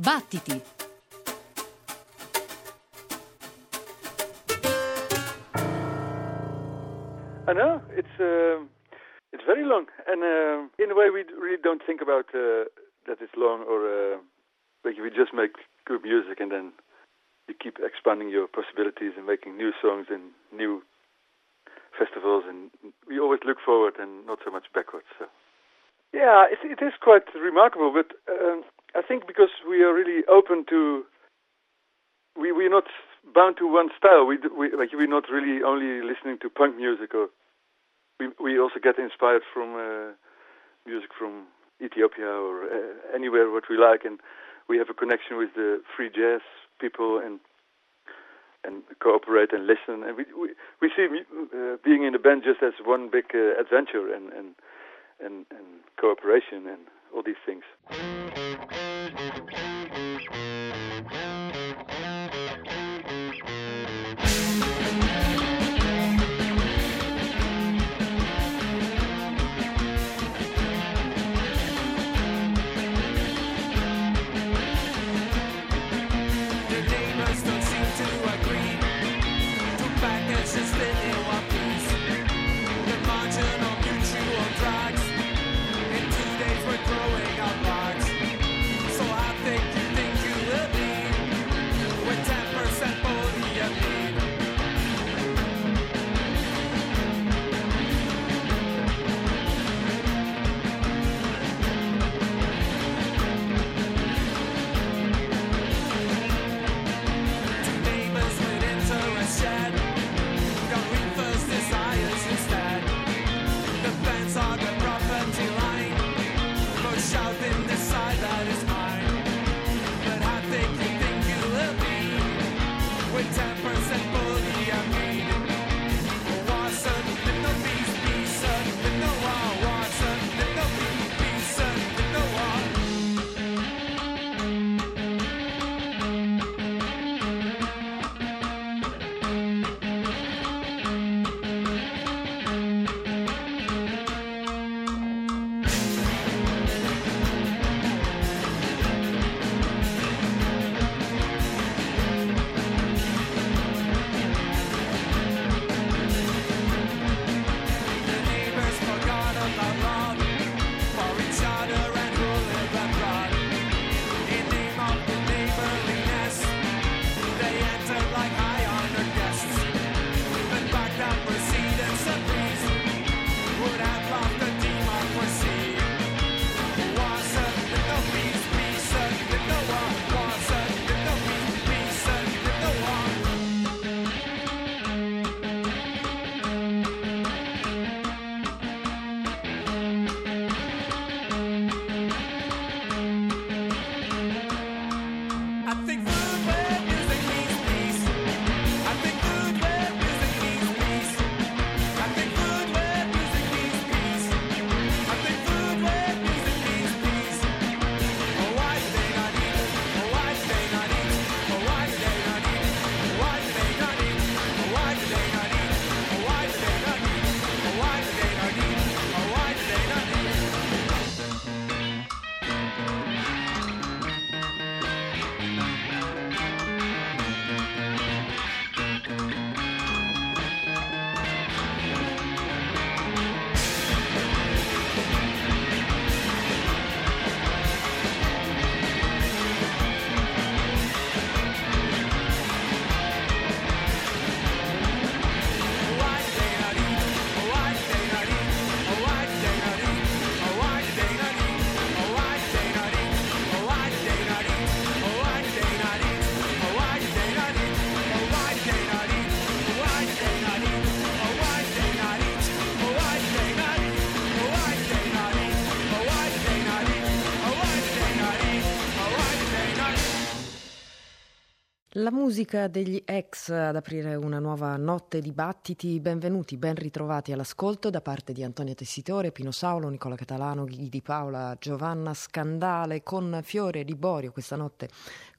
Battiti! I know, it's very long, and in a way we really don't think about that it's long, or like we just make good music and then you keep expanding your possibilities and making new songs and new festivals, and we always look forward and not so much backwards. So. Yeah, it is quite remarkable, but I think because we are really open to, we're not bound to one style. We're not really only listening to punk music, or we also get inspired from music from Ethiopia or anywhere what we like, and we have a connection with the free jazz people and cooperate and listen, and we see being in the band just as one big adventure and cooperation and all these things. La musica degli ex ad aprire una nuova notte di battiti. Benvenuti, ben ritrovati all'ascolto da parte di Antonia Tessitore, Pino Saulo, Nicola Catalano, Ghi Di Paola, Giovanna Scandale, con Fiore Liborio questa notte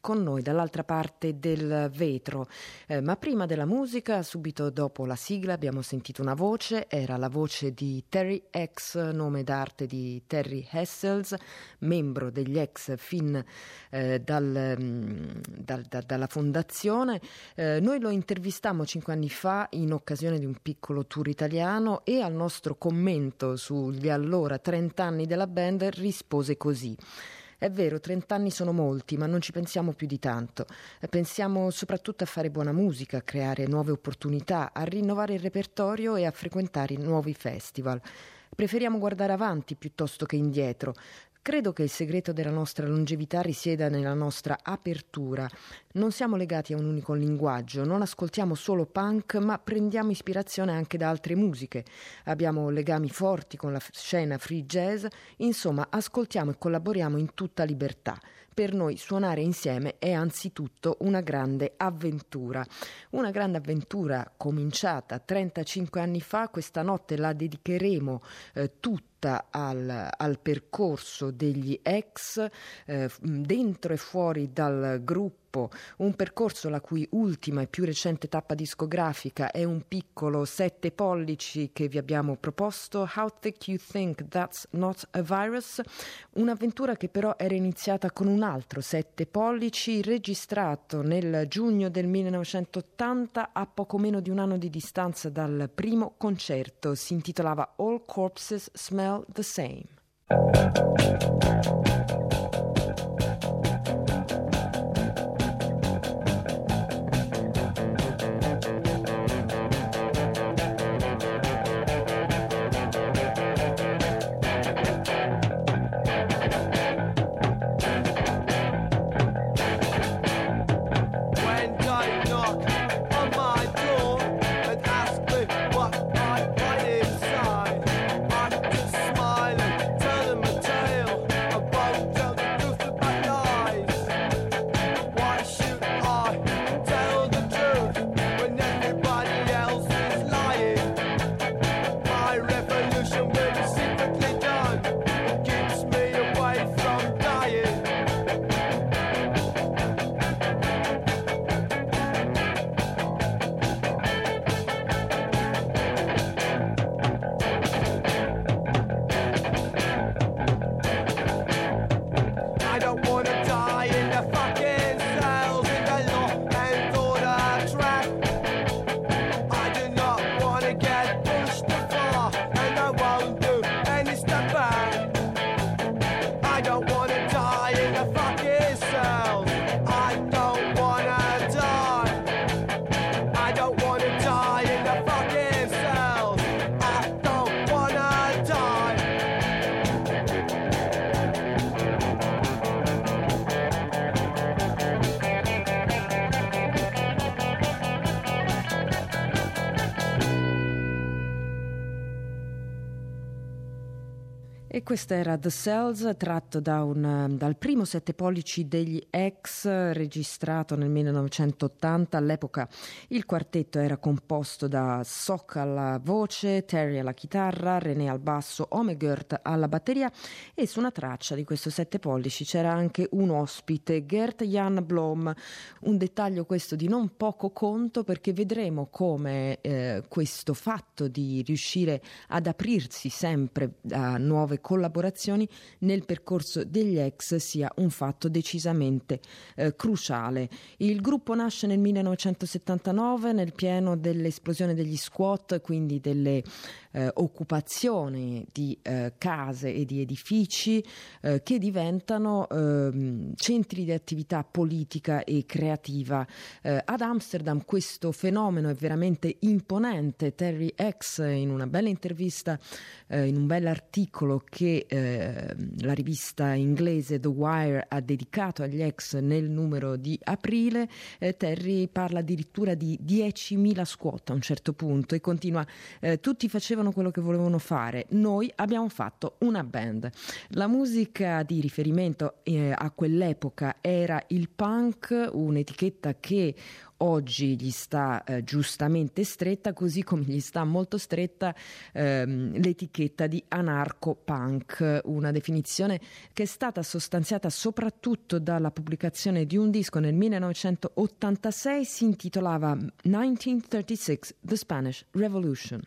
con noi dall'altra parte del vetro. Ma prima della musica, subito dopo la sigla, abbiamo sentito una voce, era la voce di Terry X, nome d'arte di Terry Hessels, membro degli X fin dalla fondazione. Noi lo intervistammo 5 anni fa in occasione di un piccolo tour italiano e al nostro commento sugli allora 30 anni della band rispose così: è vero, 30 anni sono molti, ma non ci pensiamo più di tanto. Pensiamo soprattutto a fare buona musica, a creare nuove opportunità, a rinnovare il repertorio e a frequentare nuovi festival. Preferiamo guardare avanti piuttosto che indietro. Credo che il segreto della nostra longevità risieda nella nostra apertura. Non siamo legati a un unico linguaggio, non ascoltiamo solo punk, ma prendiamo ispirazione anche da altre musiche. Abbiamo legami forti con la scena free jazz, insomma ascoltiamo e collaboriamo in tutta libertà. Per noi suonare insieme è anzitutto una grande avventura. Una grande avventura cominciata 35 anni fa, questa notte la dedicheremo tutta al percorso degli ex, dentro e fuori dal gruppo. Un percorso la cui ultima e più recente tappa discografica è un piccolo 7 pollici che vi abbiamo proposto, How Thick You Think That's Not a Virus, un'avventura che però era iniziata con un altro 7 pollici registrato nel giugno del 1980 a poco meno di un anno di distanza dal primo concerto. Si intitolava All Corpses Smell the Same. E questo era The Cells, tratto dal primo 7 pollici degli X, registrato nel 1980. All'epoca il quartetto era composto da Sok alla voce, Terry alla chitarra, René al basso, Omegert alla batteria, e su una traccia di questo 7 pollici c'era anche un ospite, Gert Jan Blom. Un dettaglio questo di non poco conto, perché vedremo come questo fatto di riuscire ad aprirsi sempre a nuove collaborazioni nel percorso degli ex sia un fatto decisamente cruciale. Il gruppo nasce nel 1979 nel pieno dell'esplosione degli squat, quindi delle occupazioni di case e di edifici che diventano centri di attività politica e creativa. Ad Amsterdam questo fenomeno è veramente imponente. Terry X, in una bella intervista, in un bell'articolo che la rivista inglese The Wire ha dedicato agli ex nel numero di aprile, Terry parla addirittura di 10.000 squat a un certo punto e continua: tutti facevano capivano quello che volevano fare. Noi abbiamo fatto una band. La musica di riferimento a quell'epoca era il punk, un'etichetta che oggi gli sta giustamente stretta, così come gli sta molto stretta l'etichetta di anarco-punk, una definizione che è stata sostanziata soprattutto dalla pubblicazione di un disco nel 1986, si intitolava 1936 The Spanish Revolution.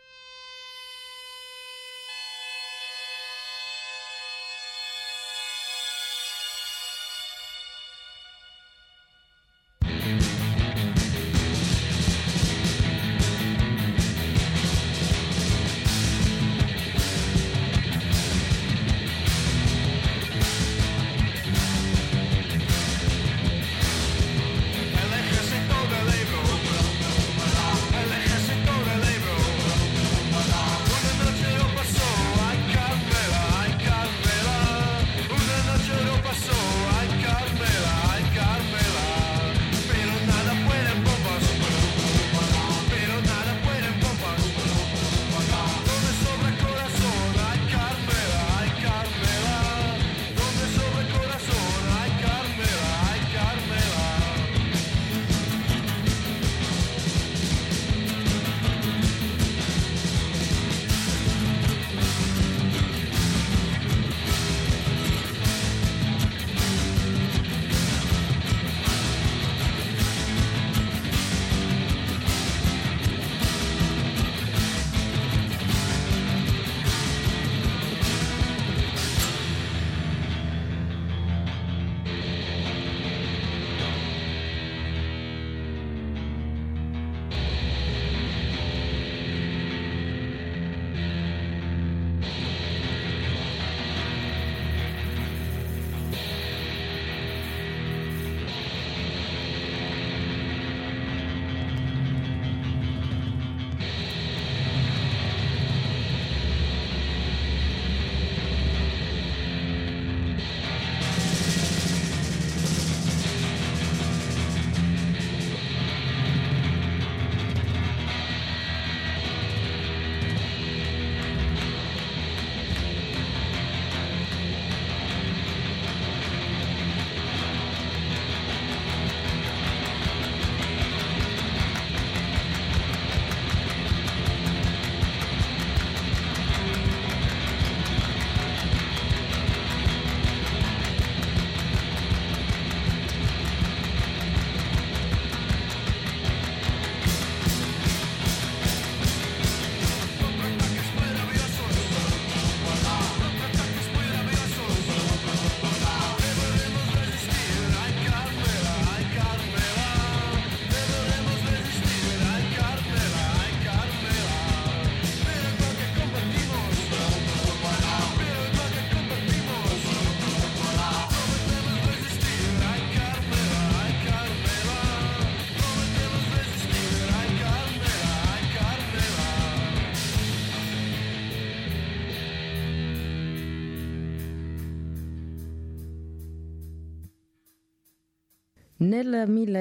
Nel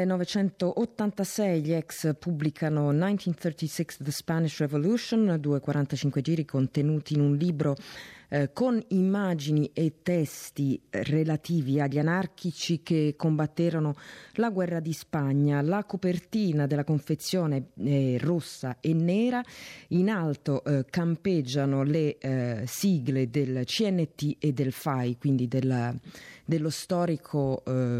1986 gli ex pubblicano 1936 The Spanish Revolution, 245 giri contenuti in un libro con immagini e testi relativi agli anarchici che combatterono la guerra di Spagna. La copertina della confezione è rossa e nera, in alto campeggiano le sigle del CNT e del FAI, quindi dello storico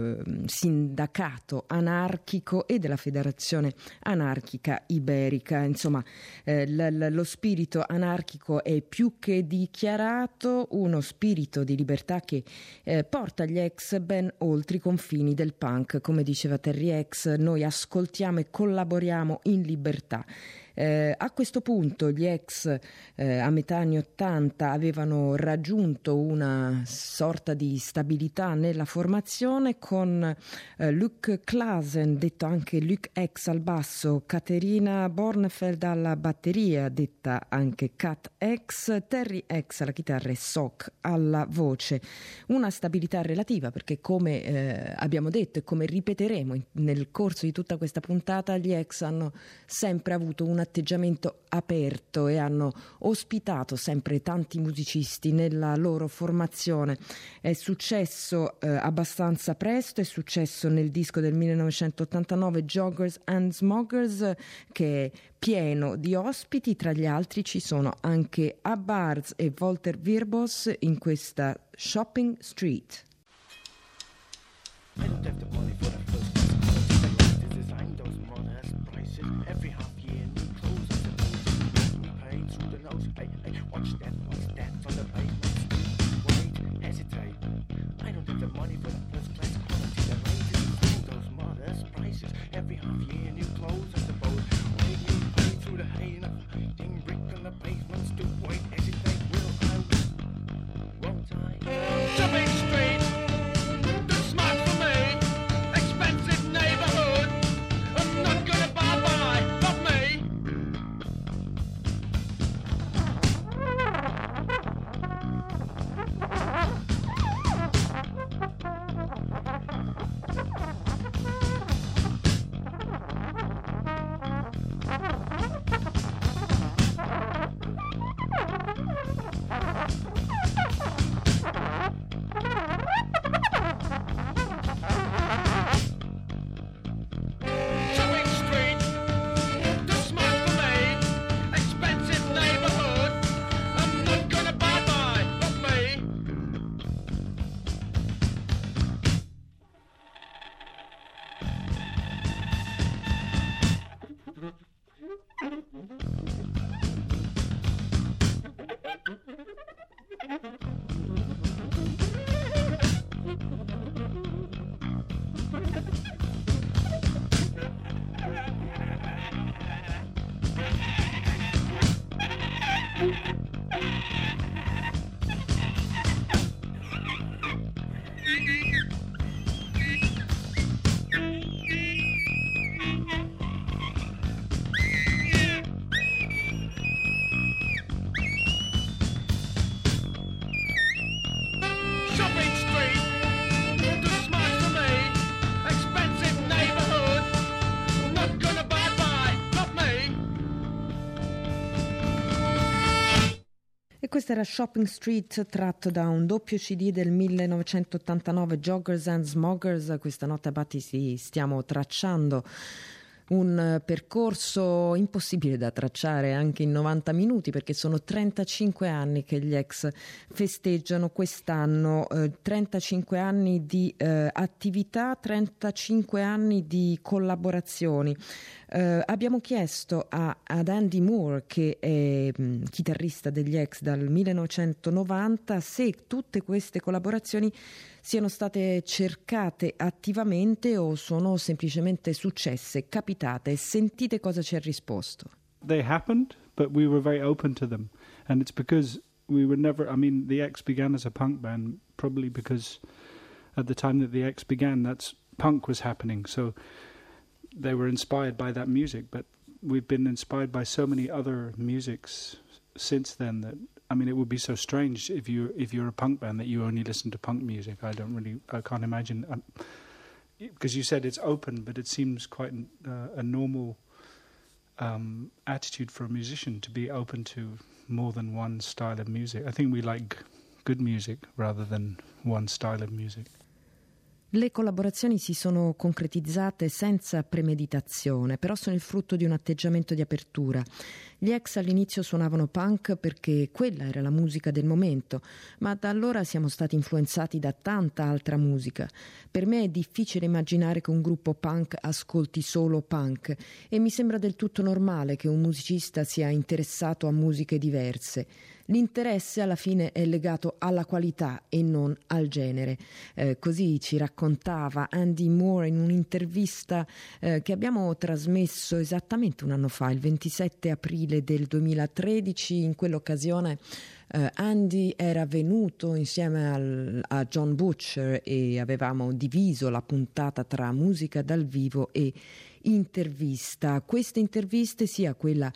sindacato anarchico e della Federazione Anarchica Iberica. Insomma, lo spirito anarchico è più che dichiarato, uno spirito di libertà che porta gli ex ben oltre i confini del punk. Come diceva Terry X, noi ascoltiamo e collaboriamo in libertà. A questo punto gli ex a metà anni 80 avevano raggiunto una sorta di stabilità nella formazione con Luc Klasen, detto anche Luc X al basso, Caterina Bornefeld alla batteria, detta anche Cat X, Terry X alla chitarra e Sock alla voce. Una stabilità relativa perché, come abbiamo detto e come ripeteremo nel corso di tutta questa puntata, gli ex hanno sempre avuto una atteggiamento aperto e hanno ospitato sempre tanti musicisti nella loro formazione. È successo abbastanza presto, è successo nel disco del 1989 Joggers and Smoggers, che è pieno di ospiti. Tra gli altri ci sono anche Abba Arz e Walter Wirbos in questa Shopping Street. I don't have the money for the first class quality. They design those modest prices. Every half year, new clothes on the nose. Paid through the nose. Hey, watch that on the pavement. Wait, hesitate. I don't have the money for the first class quality. They design those modest prices. Every half year, new clothes on the boat. Wait, paid through the hay. Ding brick on the pavement. Stoop, wait, hesitate. Will I? Won't I? Shopping Street. Questa era Shopping Street, tratto da un doppio CD del 1989, Joggers and Smoggers. Questa notte a Battisi stiamo tracciando un percorso impossibile da tracciare anche in 90 minuti, perché sono 35 anni che gli ex festeggiano quest'anno, 35 anni di attività, 35 anni di collaborazioni. Abbiamo chiesto ad Andy Moore, che è chitarrista degli ex dal 1990, se tutte queste collaborazioni siano state cercate attivamente o sono semplicemente successe, capitate. Sentite cosa ci ha risposto. They happened, but we were very open to them, and it's because we were never, I mean, the X began as a punk band probably because at the time that the X began, that's punk was happening, so they were inspired by that music, but we've been inspired by so many other musics since then that, I mean, it would be so strange if you're a punk band that you only listen to punk music. I can't imagine, because you said it's open, but it seems quite a normal attitude for a musician to be open to more than one style of music. I think we like good music rather than one style of music. Le collaborazioni si sono concretizzate senza premeditazione, però sono il frutto di un atteggiamento di apertura. Gli ex all'inizio suonavano punk perché quella era la musica del momento, ma da allora siamo stati influenzati da tanta altra musica. Per me è difficile immaginare che un gruppo punk ascolti solo punk e mi sembra del tutto normale che un musicista sia interessato a musiche diverse. L'interesse alla fine è legato alla qualità e non al genere. Così ci raccontava Andy Moore in un'intervista che abbiamo trasmesso esattamente un anno fa, il 27 aprile del 2013. In quell'occasione Andy era venuto insieme a John Butcher e avevamo diviso la puntata tra musica dal vivo e intervista. Queste interviste, sia quella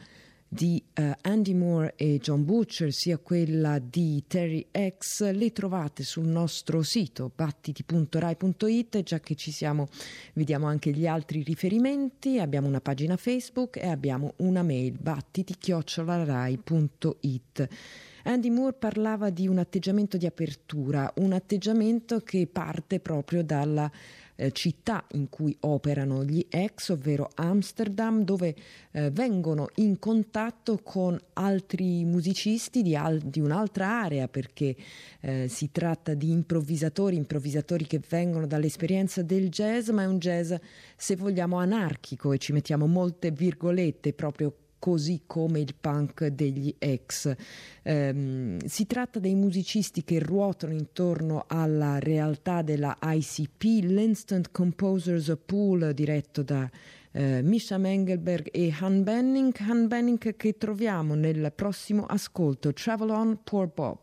di Andy Moore e John Butcher, sia quella di Terry X, le trovate sul nostro sito battiti.rai.it. Già che ci siamo, vi diamo anche gli altri riferimenti. Abbiamo una pagina Facebook e abbiamo una mail, battiti@rai.it. Andy Moore parlava di un atteggiamento di apertura, un atteggiamento che parte proprio dalla città in cui operano gli X, ovvero Amsterdam, dove vengono in contatto con altri musicisti di un'altra area, perché si tratta di improvvisatori che vengono dall'esperienza del jazz, ma è un jazz, se vogliamo, anarchico, e ci mettiamo molte virgolette, proprio così come il punk degli X. Si tratta dei musicisti che ruotano intorno alla realtà della ICP, l'Instant Composers Pool, diretto da Misha Mengelberg e Han Benning, che troviamo nel prossimo ascolto, Travel On, Poor Bob.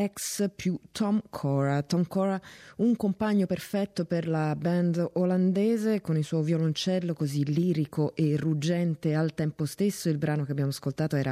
X più Tom Cora. Tom Cora, un compagno perfetto per la band olandese, con il suo violoncello così lirico e ruggente al tempo stesso. Il brano che abbiamo ascoltato era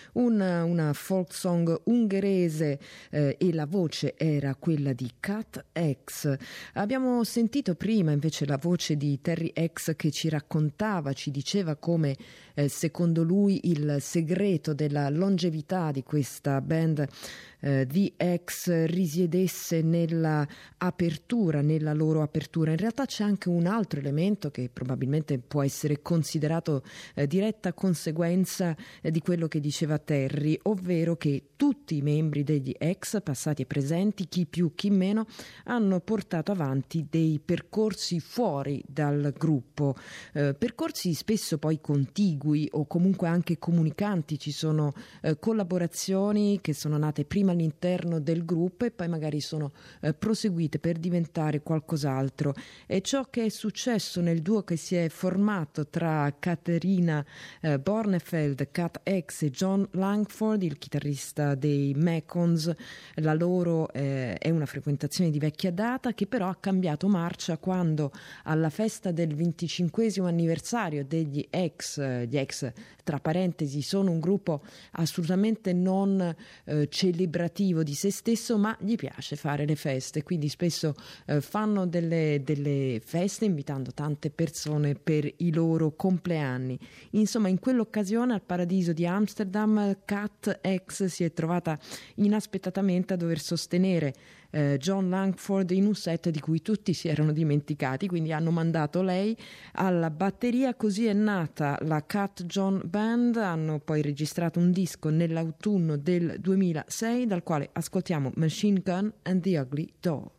una folk song ungherese e la voce era quella di Cat X. Abbiamo sentito prima invece la voce di Terry X che ci raccontava, ci diceva come secondo lui il segreto della longevità di questa band The X risiedesse nella apertura, nella loro apertura. In realtà c'è anche un altro elemento che probabilmente può essere considerato diretta conseguenza di quello che diceva Terry, ovvero che tutti i membri degli X, passati e presenti, chi più chi meno, hanno portato avanti dei percorsi fuori dal gruppo, percorsi spesso poi contigui o comunque anche comunicanti. Ci sono collaborazioni che sono nate prima all'interno del gruppo e poi magari sono proseguite per diventare qualcos'altro. E ciò che è successo nel duo che si è formato tra Katharina Bornefeld, Cat X e John Langford, il chitarrista dei Mekons, la loro è una frequentazione di vecchia data che però ha cambiato marcia quando alla festa del 25° anniversario degli X, gli X tra parentesi sono un gruppo assolutamente non celebrativo di se stesso, ma gli piace fare le feste, quindi spesso fanno delle feste invitando tante persone per i loro compleanni. Insomma, in quell'occasione al Paradiso di Amsterdam Cat X si è trovata inaspettatamente a dover sostenere John Langford in un set di cui tutti si erano dimenticati, quindi hanno mandato lei alla batteria. Così è nata la Cat John Band. Hanno poi registrato un disco nell'autunno del 2006 dal quale ascoltiamo Machine Gun and the Ugly Doll.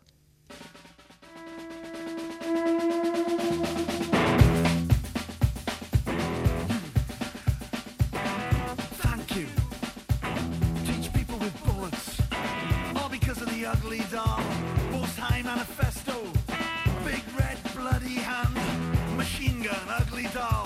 Ugly doll, Most High Manifesto, big red bloody hand, machine gun, ugly doll.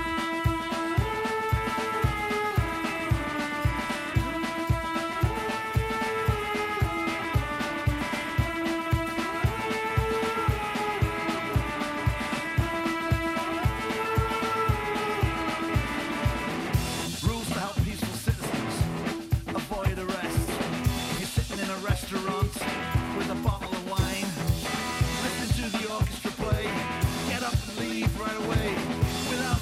Rules to help peaceful citizens avoid arrest. You're sitting in a restaurant with a bottle of wine, listening to the orchestra play. Get up and leave right away without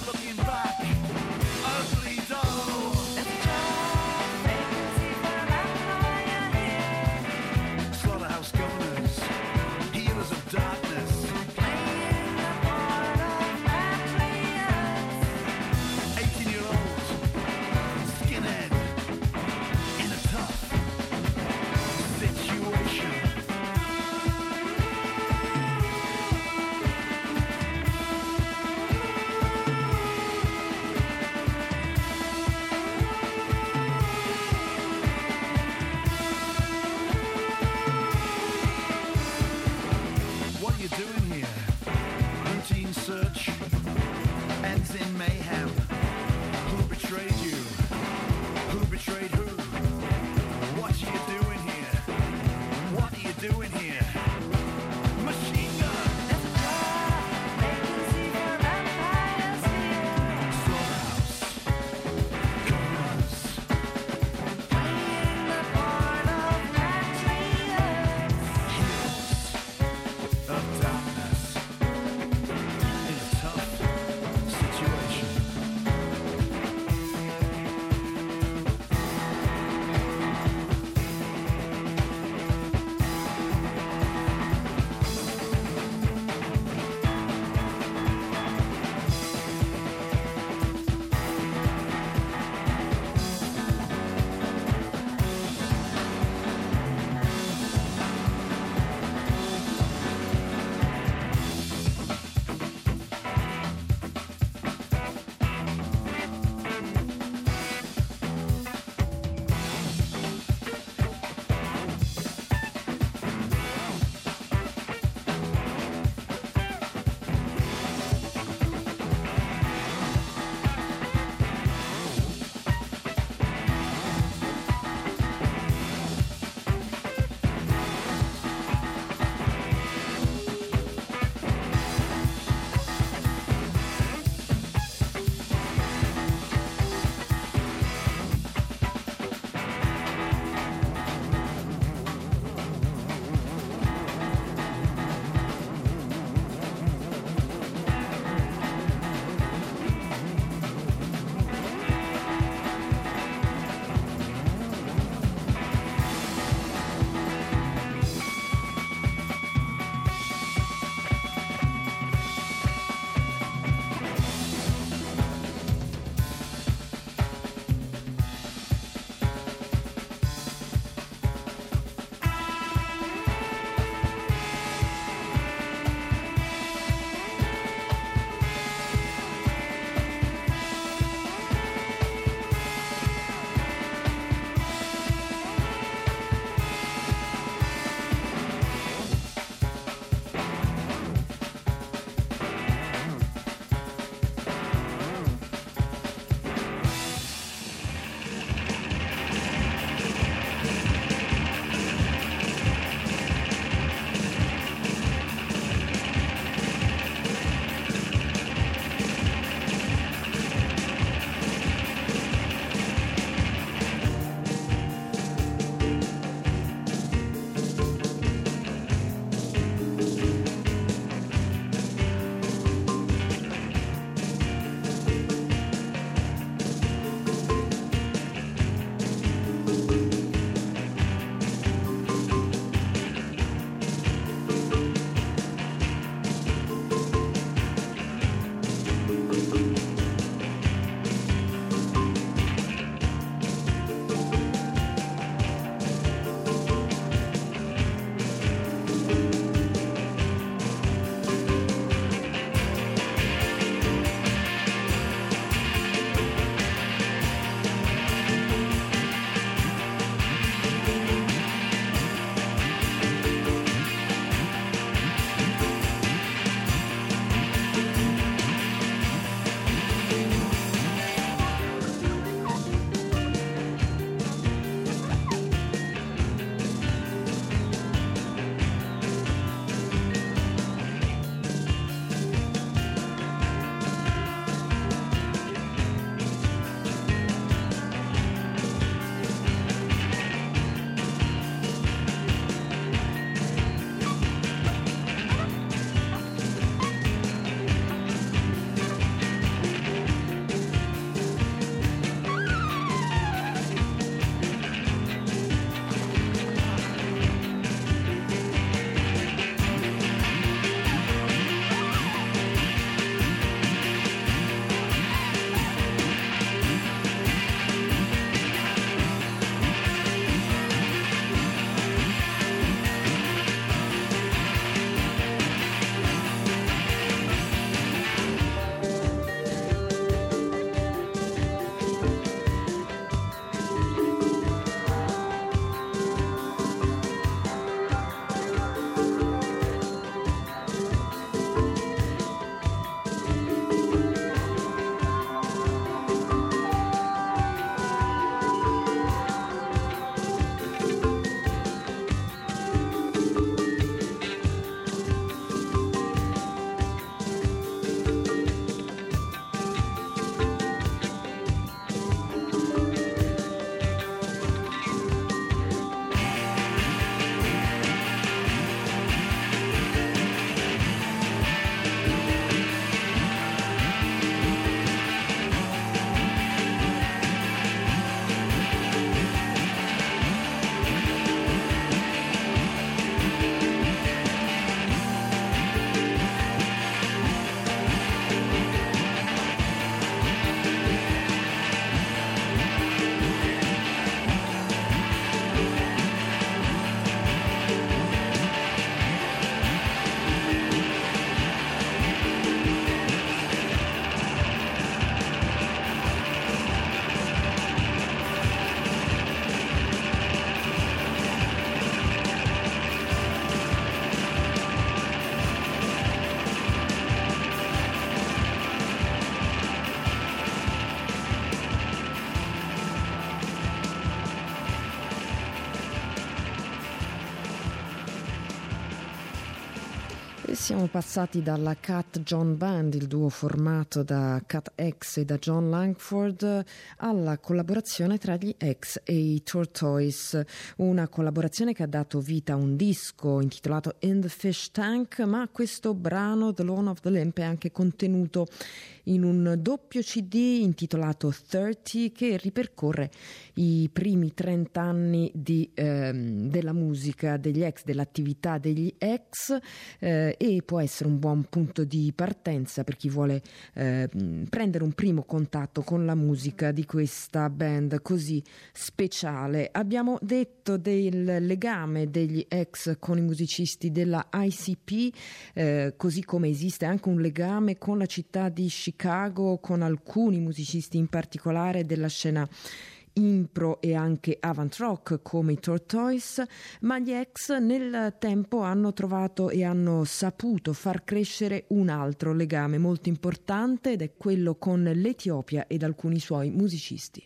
Siamo passati dalla Cat John Band, il duo formato da Cat X e da John Langford, alla collaborazione tra gli X e i Tortoise, una collaborazione che ha dato vita a un disco intitolato In the Fish Tank, ma questo brano The Lawn of the Limp è anche contenuto in un doppio CD intitolato 30 che ripercorre i primi 30 anni della musica degli X, dell'attività degli X, e può essere un buon punto di partenza per chi vuole prendere un primo contatto con la musica di questa band così speciale. Abbiamo detto del legame degli X con i musicisti della ICP, così come esiste anche un legame con la città di Chicago, con alcuni musicisti in particolare della scena impro e anche avant rock come i Tortoise, ma gli X nel tempo hanno trovato e hanno saputo far crescere un altro legame molto importante ed è quello con l'Etiopia ed alcuni suoi musicisti.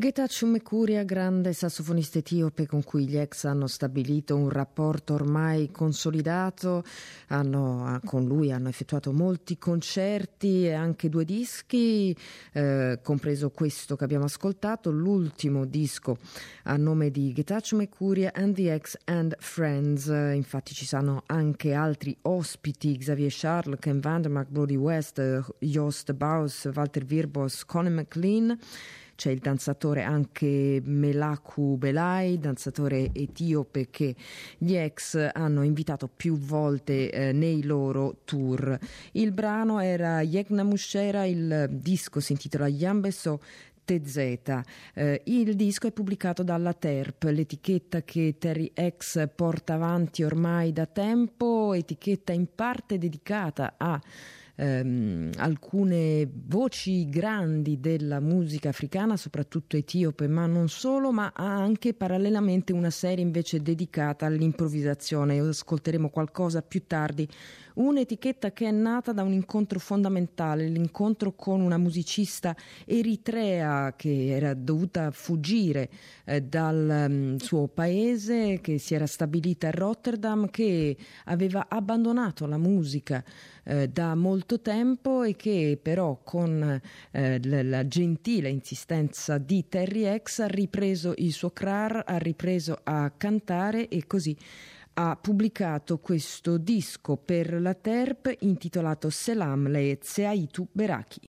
Getachew Mekuria, grande sassofonista etiope con cui gli ex hanno stabilito un rapporto ormai consolidato, con lui hanno effettuato molti concerti e anche 2 dischi, compreso questo che abbiamo ascoltato, l'ultimo disco a nome di Getachew Mekuria and the Ex and Friends. Infatti ci sono anche altri ospiti, Xavier Charles, Ken Vandermark, Brody West, Joost Bauers, Walter Wirbos, Conor McLean. C'è il danzatore anche Melaku Belai, danzatore etiope che gli ex hanno invitato più volte nei loro tour. Il brano era Yegna Mushera, il disco si intitola Yambeso TZ. Il disco è pubblicato dalla Terp, l'etichetta che Terry X porta avanti ormai da tempo, etichetta in parte dedicata a alcune voci grandi della musica africana, soprattutto etiope, ma non solo, ma ha anche parallelamente una serie invece dedicata all'improvvisazione. Ascolteremo qualcosa più tardi. Un'etichetta che è nata da un incontro fondamentale, l'incontro con una musicista eritrea che era dovuta fuggire dal suo paese, che si era stabilita a Rotterdam, che aveva abbandonato la musica da molto tempo e che però con la gentile insistenza di Terry X ha ripreso il suo crar, ha ripreso a cantare e così ha pubblicato questo disco per la Terp intitolato Selam Le Tseaitu Beraki.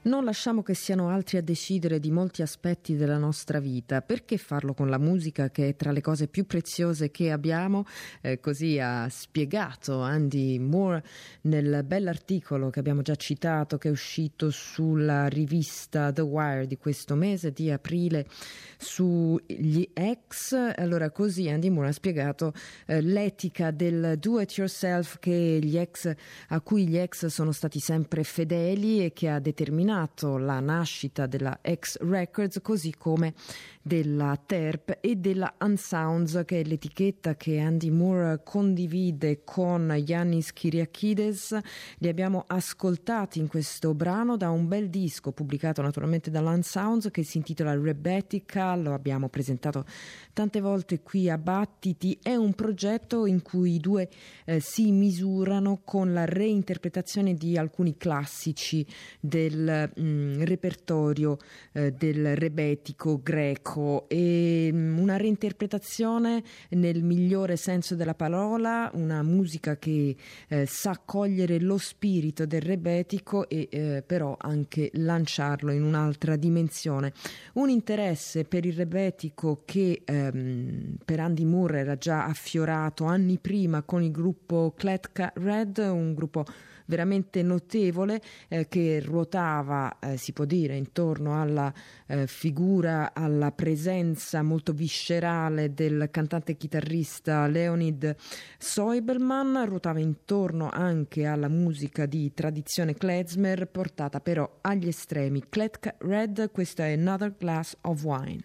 Non lasciamo che siano altri a decidere di molti aspetti della nostra vita. Perché farlo con la musica, che è tra le cose più preziose che abbiamo? Così ha spiegato Andy Moore nel bell'articolo che abbiamo già citato, che è uscito sulla rivista The Wire di questo mese di aprile sugli ex. Allora, così Andy Moore ha spiegato l'etica del do it yourself a cui gli ex sono stati sempre fedeli e che ha determinato la nascita della X Records, così come della Terp e della Unsounds, che è l'etichetta che Andy Moore condivide con Yannis Kyriakides. Li abbiamo ascoltati in questo brano da un bel disco pubblicato naturalmente dall'Unsounds che si intitola Rebetica. Lo abbiamo presentato tante volte qui a Battiti. È un progetto in cui i due si misurano con la reinterpretazione di alcuni classici del repertorio del rebetico greco, e una reinterpretazione nel migliore senso della parola, una musica che sa cogliere lo spirito del rebetico e però anche lanciarlo in un'altra dimensione. Un interesse per il rebetico che per Andy Moore era già affiorato anni prima con il gruppo Kletka Red, un gruppo veramente notevole che ruotava, si può dire, intorno alla figura, alla presenza molto viscerale del cantante e chitarrista Leonid Soibelman, ruotava intorno anche alla musica di tradizione klezmer portata però agli estremi. Kletka Red, questo è Another Glass of Wine.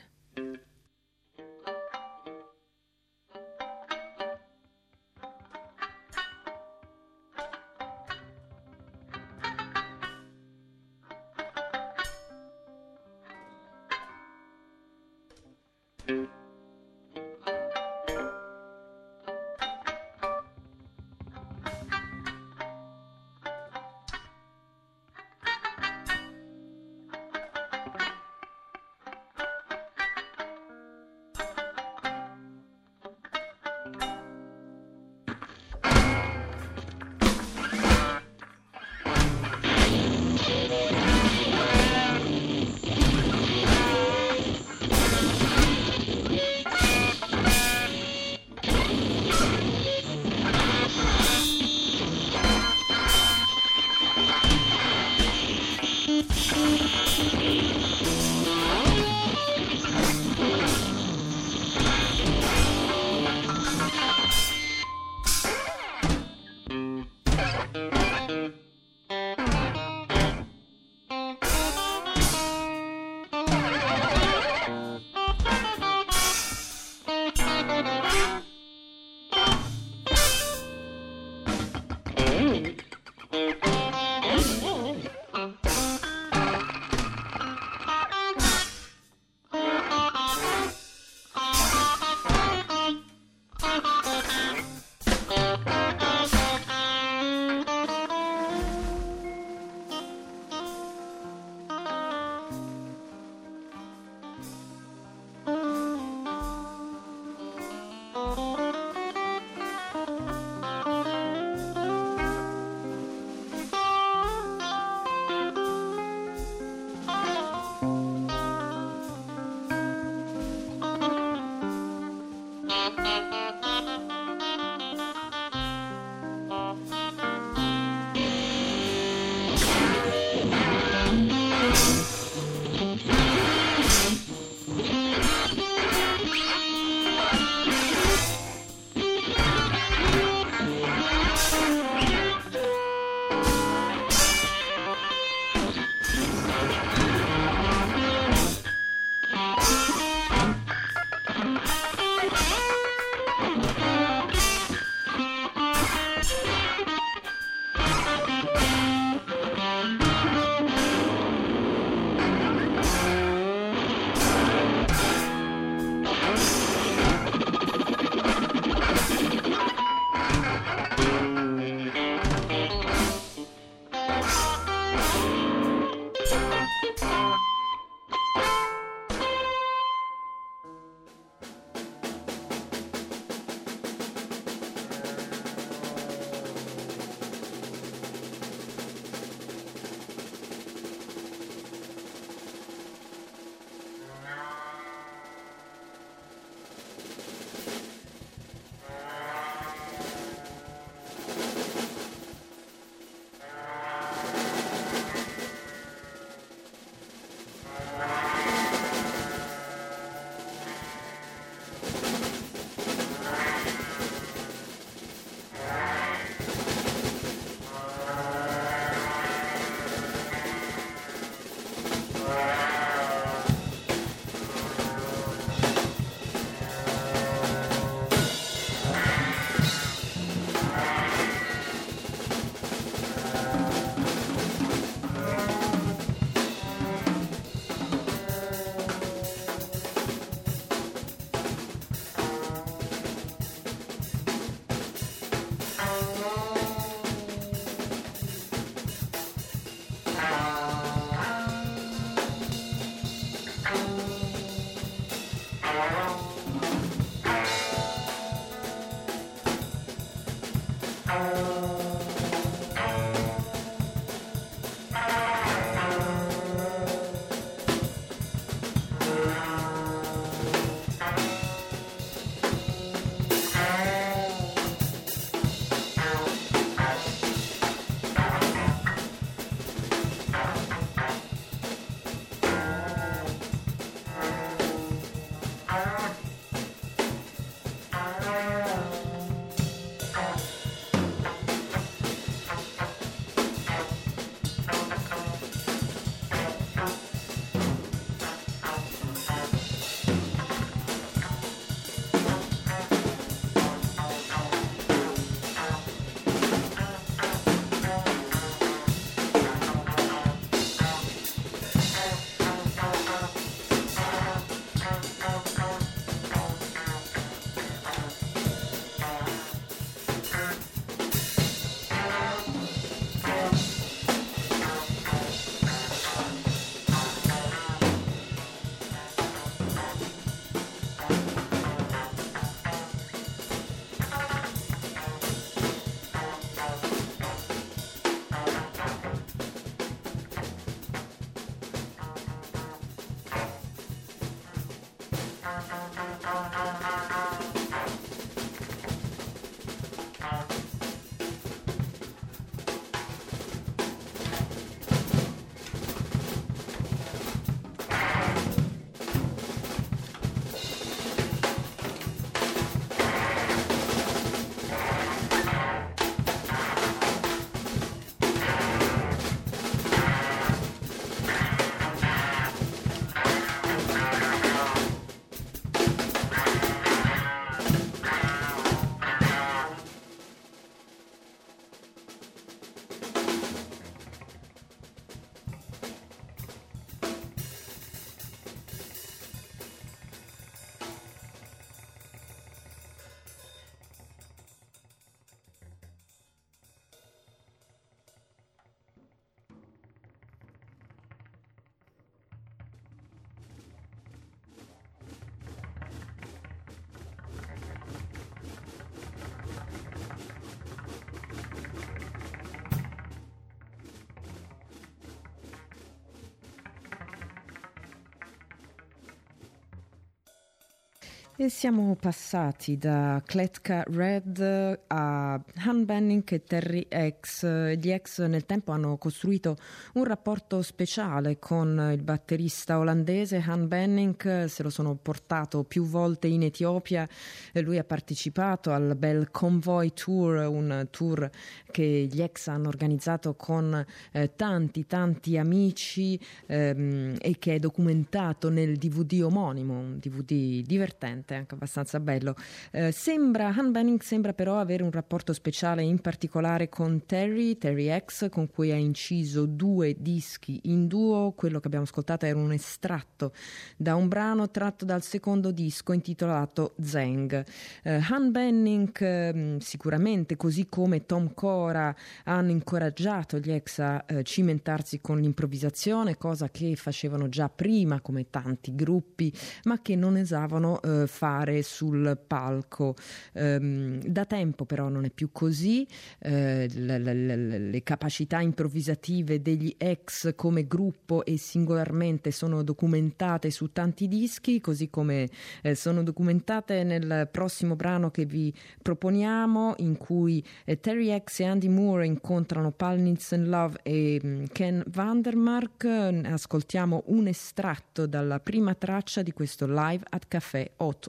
E siamo passati da Kletka Red a Han Benning e Terry X. Gli X nel tempo hanno costruito un rapporto speciale con il batterista olandese Han Benning, se lo sono portato più volte in Etiopia. Lui ha partecipato al Bell Convoy Tour, un tour che gli X hanno organizzato con tanti amici e che è documentato nel DVD omonimo, un DVD divertente, anche abbastanza bello. Han Benning sembra però avere un rapporto speciale in particolare con Terry X, con cui ha inciso 2 dischi in duo. Quello che abbiamo ascoltato era un estratto da un brano tratto dal secondo disco intitolato Zeng. Han Benning sicuramente, così come Tom Cora, hanno incoraggiato gli X a cimentarsi con l'improvvisazione, cosa che facevano già prima come tanti gruppi, ma che non osavano fare sul palco. Da tempo però non è più così. Le capacità improvvisative degli X come gruppo e singolarmente sono documentate su tanti dischi, così come sono documentate nel prossimo brano che vi proponiamo, in cui Terry X e Andy Moore incontrano Paul Nielsen Love e Ken Vandermark. Ascoltiamo un estratto dalla prima traccia di questo Live at Café Otto.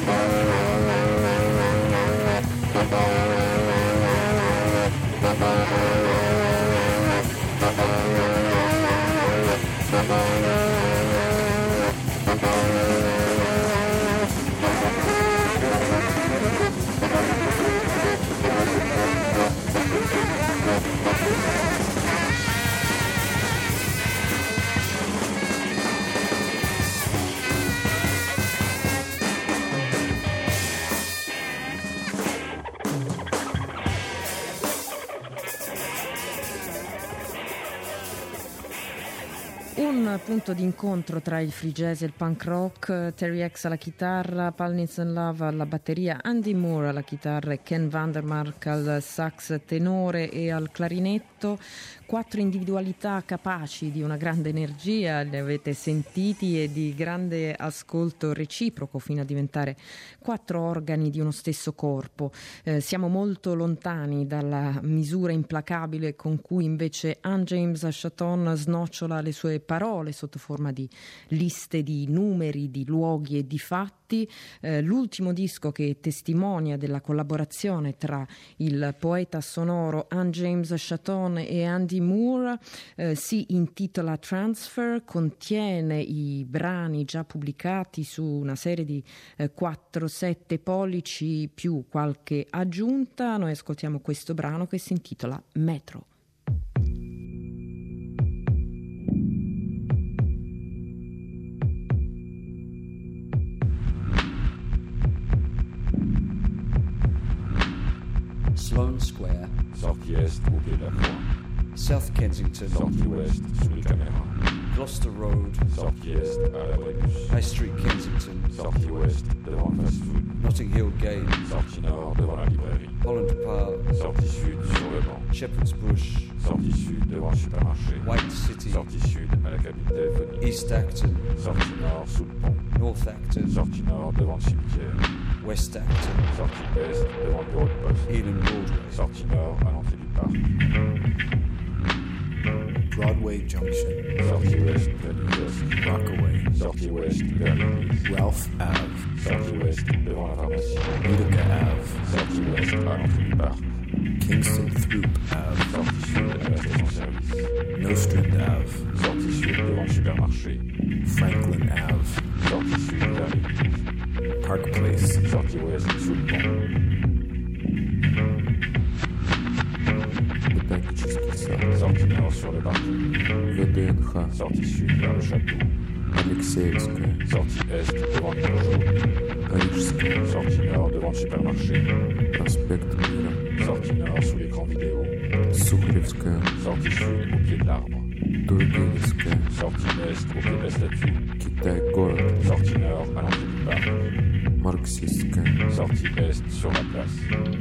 Un punto d'incontro tra il free jazz e il punk rock, Terry X alla chitarra, Paul Nielsen Love alla batteria, Andy Moore alla chitarra e Ken Vandermark al sax tenore e al clarinetto. 4 individualità capaci di una grande energia, li avete sentiti, e di grande ascolto reciproco fino a diventare 4 organi di uno stesso corpo. Siamo molto lontani dalla misura implacabile con cui invece Anne James Chaton snocciola le sue parole sotto forma di liste di numeri, di luoghi e di fatti. L'ultimo disco che testimonia della collaborazione tra il poeta sonoro Anne James Chaton e Andy Moore si intitola Transfer, contiene i brani già pubblicati su una serie di 4-7 pollici più qualche aggiunta. Noi ascoltiamo questo brano che si intitola Metro. Sloane Square, sortie est au pied de la croix, South Kensington, sortie ouest sous les caméras, Gloucester Road, sortie est à l'abribus, High Street Kensington, sortie ouest devant le fast-food, Notting Hill Gate, sortie nord devant la librairie, Holland Park, sortie sud sur le banc, Shepherd's Bush, sortie sud devant le supermarché, White City, sortie sud à la cabine téléphonique, East Acton, sortie nord sous le pont, North Acton, sortie nord devant le cimetière, West Acton, sortie est devant le bureau de poste, Ealing Broadway, sortie nord à l'entrée du parc, Broadway Junction, sortie ouest vers le kiosque, Rockaway, sortie ouest vers l'église, Ralph Ave, sortie ouest devant la pharmacie, Utica Ave, sortie ouest à l'entrée du parc, Kingston Throop Ave, sortie sud à la station-service, Nostrand Ave, sortie sud devant le supermarché, Franklin Ave, sortie sud vers l'église, Park Place, sortie ouest sous le pont, Ботанический сад, sortie nord sur le parking, ВДНХ, sortie sud vers le château, Алексеевская, sortie est devant le Peugeot, Парижская, sortie nord devant le supermarché, проспект Мира, sortie nord sous l'écran vidéo, Сухаревская, sortie sud au pied de l'arbre, Тургеневская, sortie est au pied de la statue, Китай-город, sortie nord à l'entrée du parc, Марксистская, sortie est sur la place,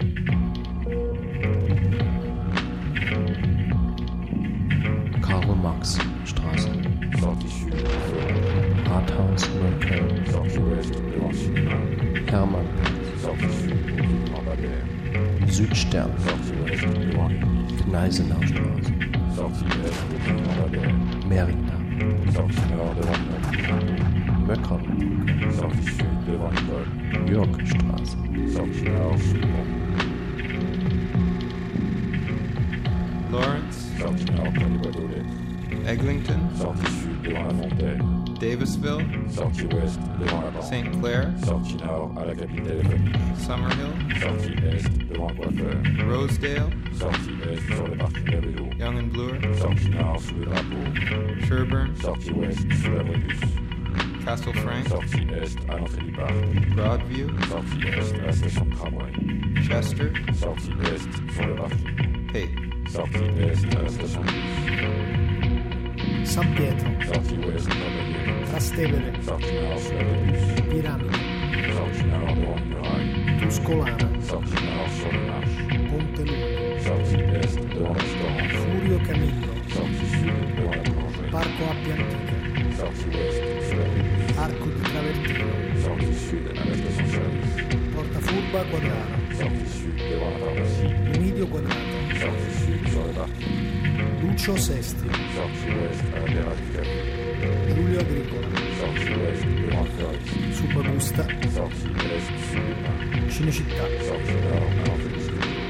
Karl-Marx-Straße, sortie sud au Forum, Rathaus Neukölln, sortie ouest devant le cinéma, Hermannplatz, sortie sud au pied du Lampadaire, Südstern, sortie ouest devant l'église, Gneisenaustraße, sortie est au pied du Lampadaire, Merida, sortie nord devant le Möckern, sortie sud devant l'école, Jörgstraße, sortie nord sous le pont, Lawrence, sortie nord près des boîtes aux lettres, Eglinton, sortie sud devant la fontaine, Davisville, sortie ouest devant la banque, St. Clair, sortie nord à la cabine téléphonique, Summerhill, sortie est devant le coiffeur, Rosedale, sortie est sur le parking à vélo, Young and Bloor, sortie nord sous le drapeau, Sherburne, sortie ouest sous l'abribus, Castle Frank, sortie est à l'entrée du parc, Broadview, sortie est à la station de tramway, Chester, sortie est sur le parking, Pate, sortie est à la station de bus, San Pietro, sortie ouest à Bayeux, Trastevere, sortie nord sur l'abribus, Piramide, sortie nord devant le muraille, Tuscolana, sortie nord sur les marches, Ponte Lungo, sortie est devant le restaurant, Furio Camillo, sortie sud devant la boulangerie, Parco Appia Antica, sortie ouest sur l'abribus, Arco di Travertino, sortie sud à la station-service, Porta Furba Quadrara, sortie sud devant la pharmacie, Lumidio Quadrato, sortie sud sur le parking, Lucio Sesti, sortie ouest à la terrasse du café, Giulio Agricola, sortie ouest de l'Enfer, Subagusta, sortie est Sullivan, Cinecittà, sortie nord Angeles,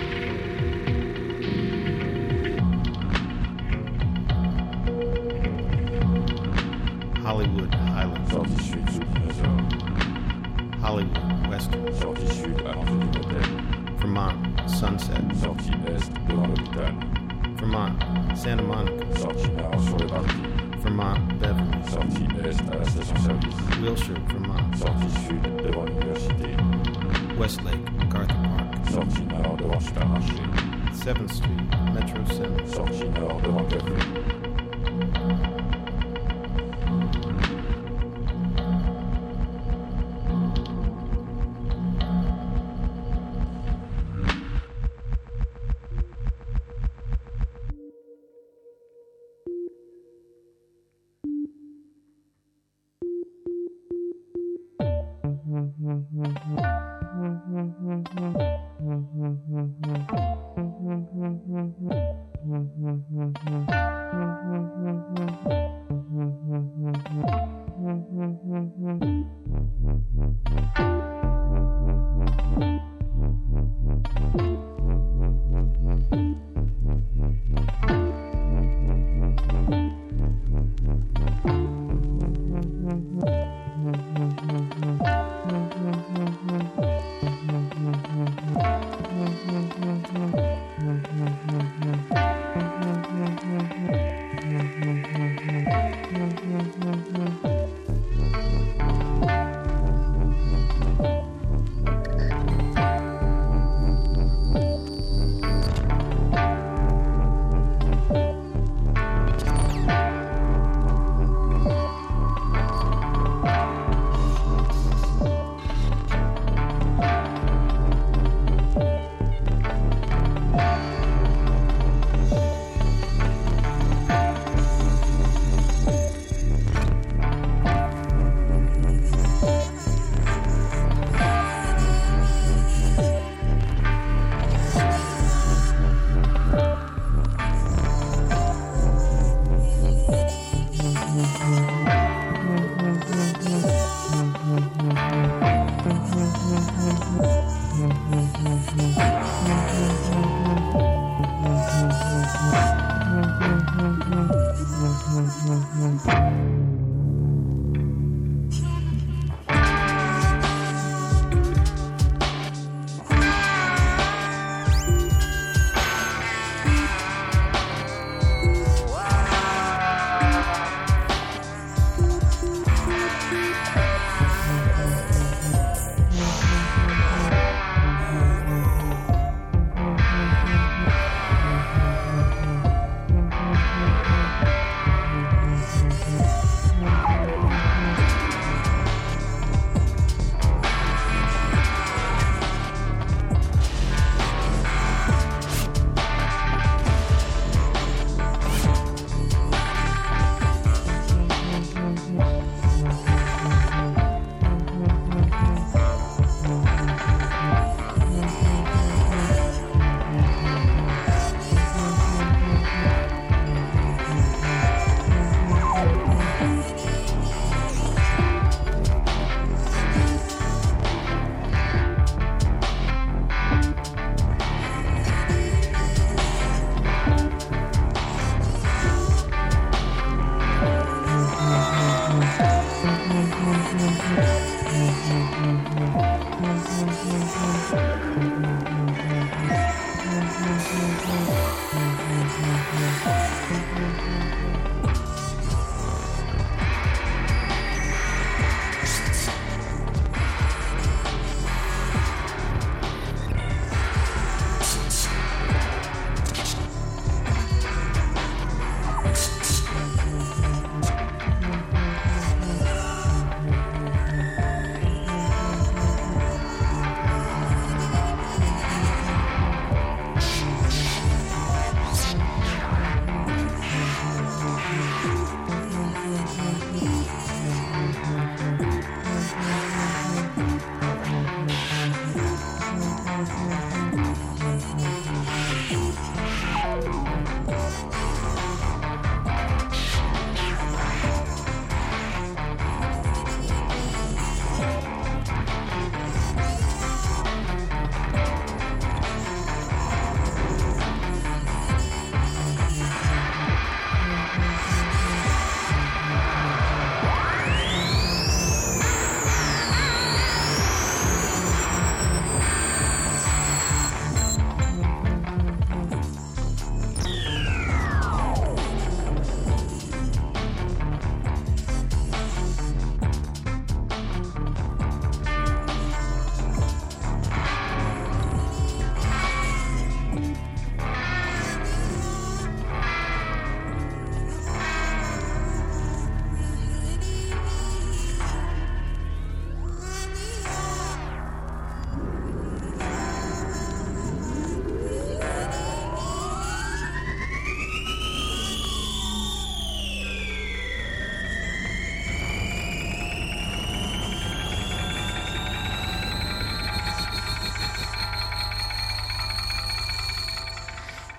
Hollywood Highlands, sortie sud sous Dinosaure, Hollywood Western, sortie sud à l'entrée du motel, Vermont Sunset, sortie est devant l'hôpital, Vermont Santa Monica, sortie nord sur le parking, Vermont Beverly, sortie est à la station-service, Wilshire, Vermont, sortie sud devant l'université, Westlake, MacArthur Park, sortie nord devant le supermarché, 7th Street, Metro Center, sortie nord devant le café.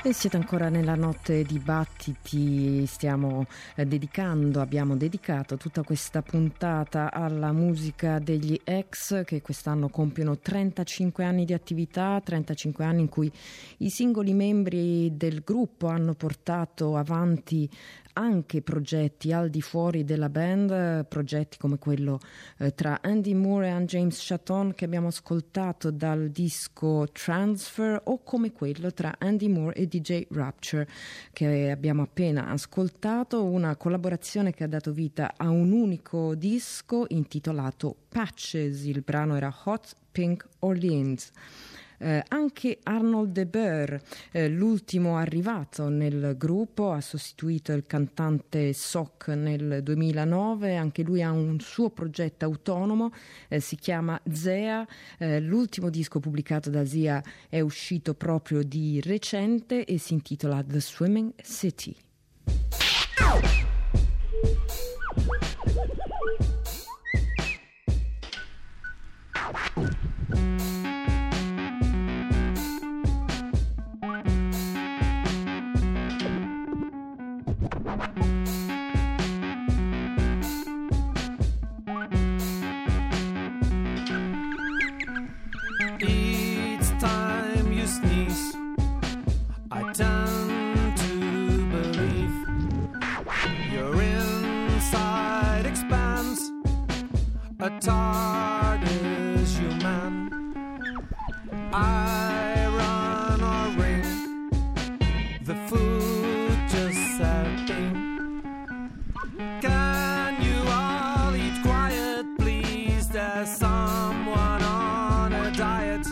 E siete ancora nella notte dibattiti, abbiamo dedicato tutta questa puntata alla musica degli X, che quest'anno compiono 35 anni di attività, 35 anni in cui i singoli membri del gruppo hanno portato avanti anche progetti al di fuori della band, progetti come quello tra Andy Moore e Anne James Chatton che abbiamo ascoltato dal disco Transfer, o come quello tra Andy Moore e DJ Rapture che abbiamo appena ascoltato, una collaborazione che ha dato vita a un unico disco intitolato Patches. Il brano era Hot Pink Orleans. Anche Arnold de Boer, l'ultimo arrivato nel gruppo, ha sostituito il cantante Sock nel 2009, anche lui ha un suo progetto autonomo, si chiama Zea, l'ultimo disco pubblicato da Zea è uscito proprio di recente e si intitola The Swimming City. Each time you sneeze, I tend to believe your inside expands. A TARDIS human. I run or ring, the food just setting. Can you all eat quiet, please? There's someone on a diet.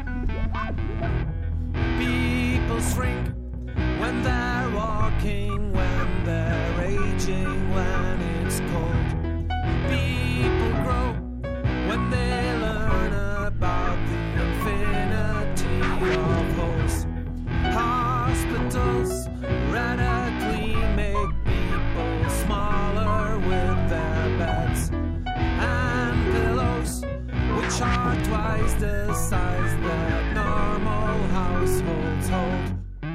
People shrink when they're walking, when they're aging, when it's cold. People grow when they learn about the infinity of holes. Hospitals radically make people smaller with their beds and pillows, which are twice the size that normal households hold.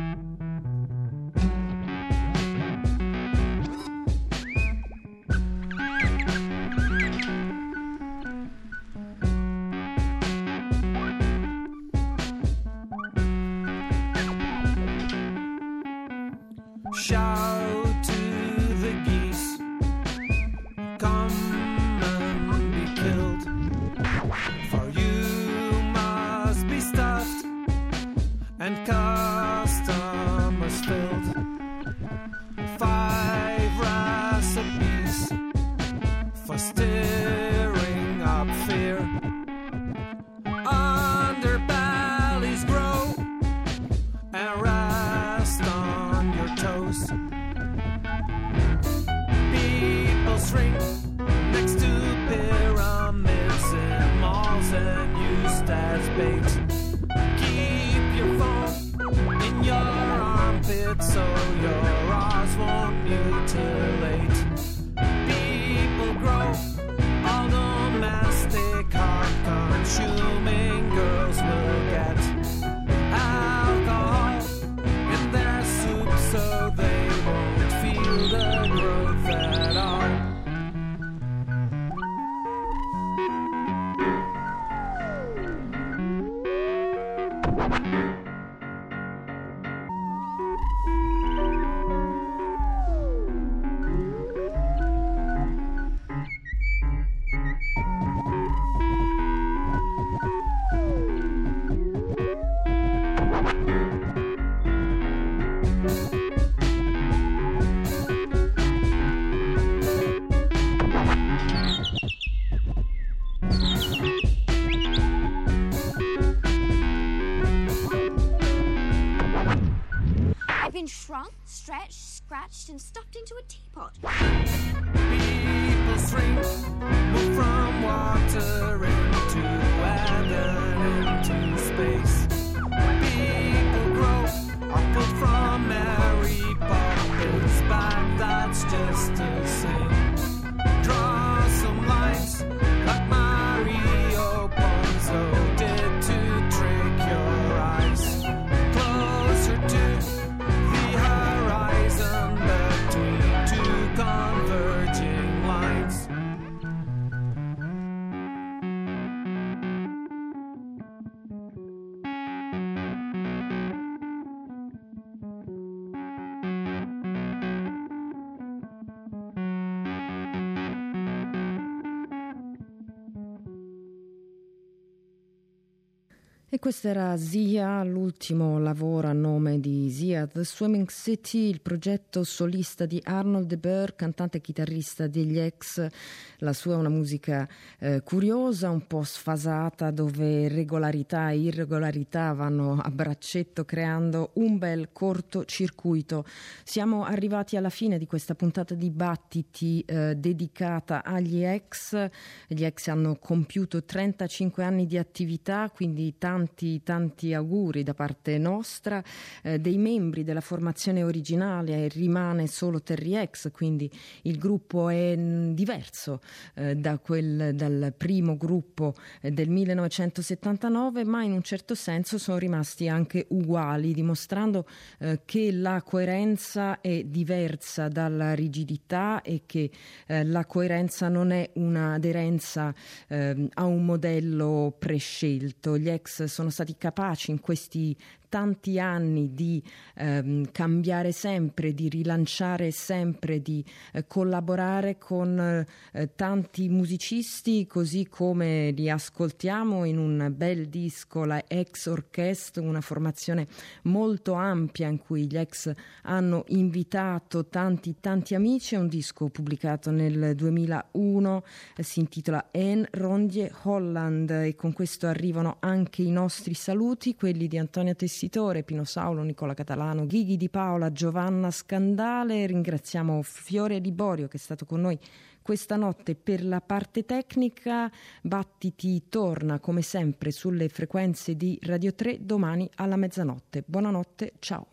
Shout to the geese, come and be killed, for you must be stuffed and customers filled. 5 recipes for stirring up fear. Underbellies grow and rest on your toes. People shrink next to pyramids in malls and used as bait. Keep your phone in your armpit so your eyes won't mutilate. People grow all domestic, heart-consuming girls will get alcohol in their soup so they won't feel the growth at all. I've been shrunk, stretched, scratched, and stuffed into a teapot. People shrink, move from water into weather into space. People grow, are pulled from Mary Poppins back, that's just the same. Draw some lines like Mario Bonzo did to trick your eyes. Closer to E questo era Zia, l'ultimo lavoro a nome di Zia The Swimming City, il progetto solista di Arnold de Boer, cantante e chitarrista degli X. La sua è una musica curiosa, un po' sfasata, dove regolarità e irregolarità vanno a braccetto, creando un bel cortocircuito. Siamo arrivati alla fine di questa puntata di Battiti dedicata agli X. Gli X hanno compiuto 35 anni di attività, quindi tanti auguri da parte nostra. Dei membri della formazione originale rimane solo Terry X, quindi il gruppo è diverso dal primo gruppo del 1979, ma in un certo senso sono rimasti anche uguali, dimostrando che la coerenza è diversa dalla rigidità e che la coerenza non è un'aderenza a un modello prescelto. Gli X sono stati capaci in questi tanti anni di cambiare sempre, di rilanciare sempre, di collaborare con tanti musicisti, così come li ascoltiamo in un bel disco, la X Orchestra, una formazione molto ampia in cui gli X hanno invitato tanti amici. È un disco pubblicato nel 2001, si intitola En Rondje Holland, e con questo arrivano anche i nostri saluti, quelli di Antonia Tessitore, Pino Saulo, Nicola Catalano, Ghighi Di Paola, Giovanna Scandale. Ringraziamo Fiore Liborio che è stato con noi questa notte per la parte tecnica. Battiti torna come sempre sulle frequenze di Radio 3 domani alla mezzanotte. Buonanotte, ciao.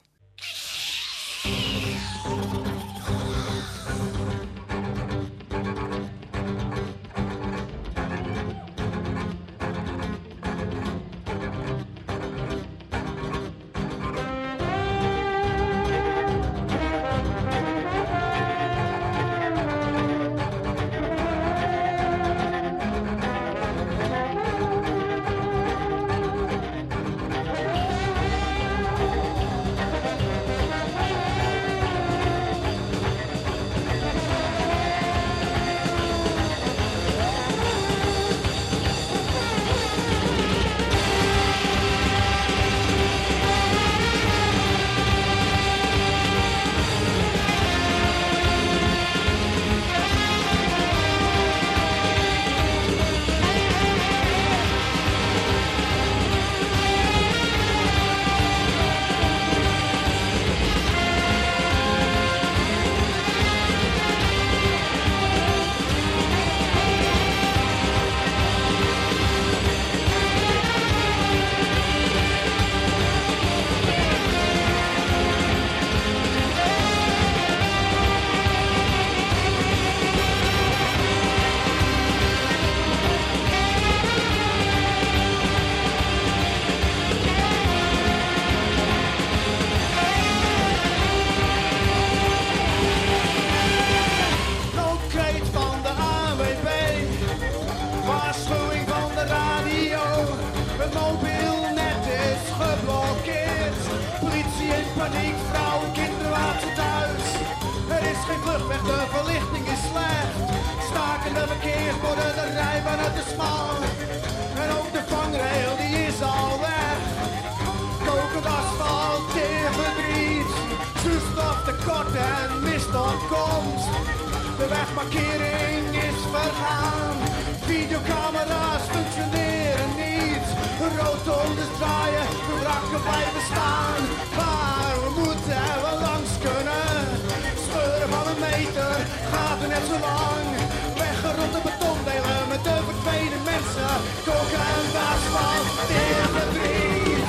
De wegmarkering is vergaan. Videocamera's functioneren niet. Rotondes draaien, de wrakken blijven staan. Maar we moeten wel langs kunnen. Scheuren van een meter gaat er net zo lang. Weggerotte betondelen met de verdwenen mensen. Koken en asfalt in verdriet.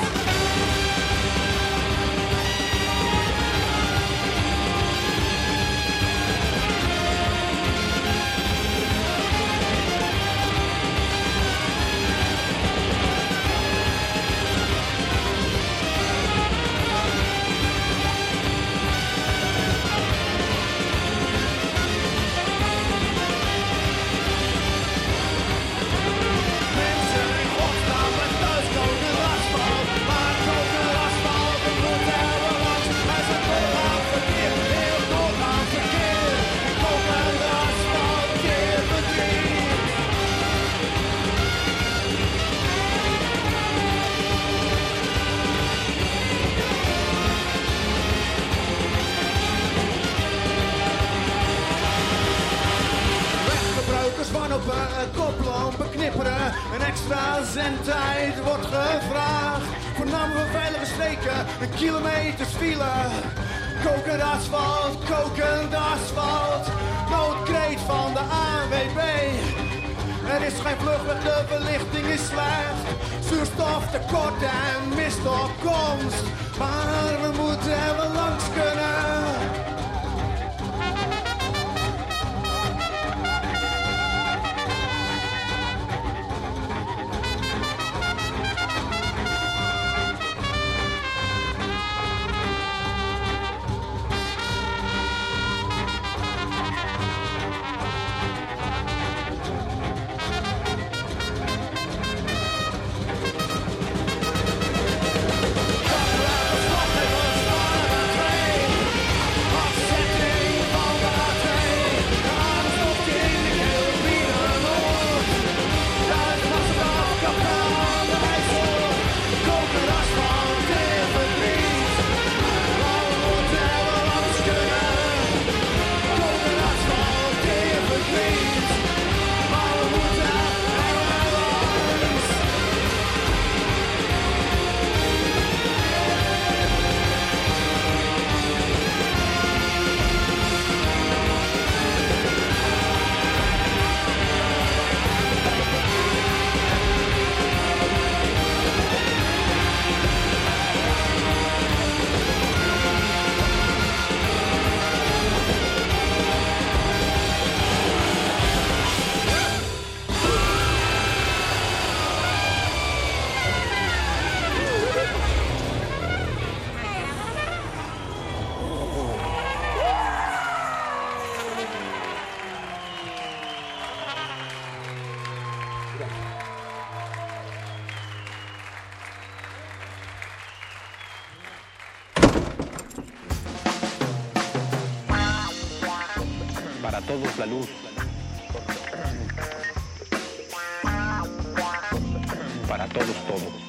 Mensen in godsnaam, thuis komen. zendtijd wordt gevraagd. Voor namen van veilige streken en kilometers file. Kokend asfalt, noodkreet van de ANWB. Er is geen vluchtweg, de verlichting is slecht. Zuurstoftekort en mistopkomst. Maar we moeten er wel langs kunnen. Para todos la luz. Para todos todo.